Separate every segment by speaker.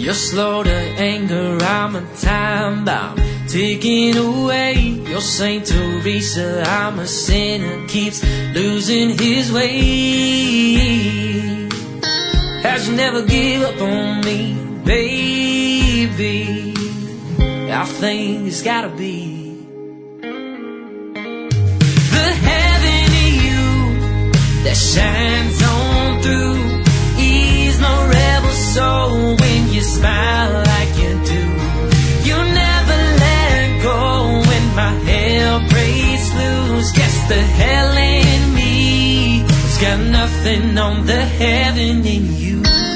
Speaker 1: You're slow to anger, I'm a time bomb ticking away. You're Saint Teresa, I'm a sinner, keeps losing his way. How'd you never give up on me, baby? I think it's gotta be the heaven in you that shines on through. He's my rebel soul when you smile like you do. You never let go when my hell breaks loose. Guess the hell in me has got nothing on the heaven in you.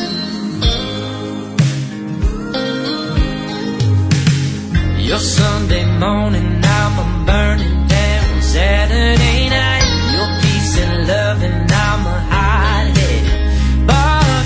Speaker 1: Your Sunday morning, I'm a burning down Saturday night. Your peace and love, and I'm a hot-headed bar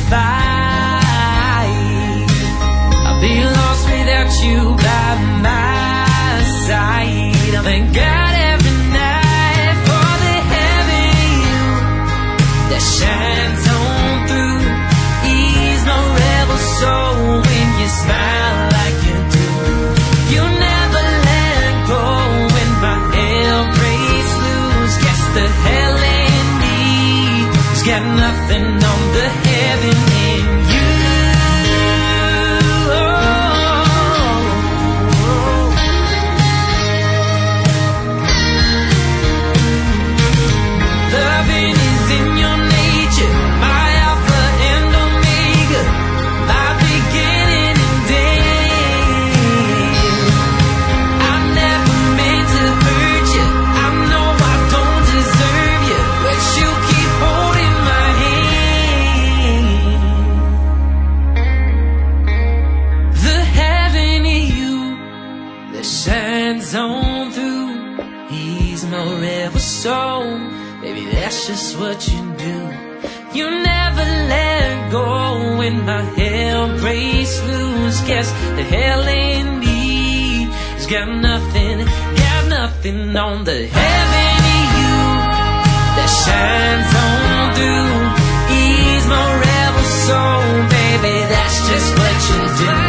Speaker 1: fight. I'll be lost without you by my side. I thank God every night for the heaven in you that shines on through. Ease my rebel soul when you smile like you do. You never let go when my hell breaks loose. Guess the hell in me has got nothing on the heaven in you. Loving is in your nature, my Alpha and Omega, my beginning and end. I never meant to hurt you, I know I don't deserve you, but you keep holding my hand. The heaven in you that shines on through. He's my rebel soul, baby, that's just what you do. You never let go when my hell breaks loose. Guess the hell in me has got nothing on the heaven in you that shines on through. He's my rebel soul, baby, that's just what you do.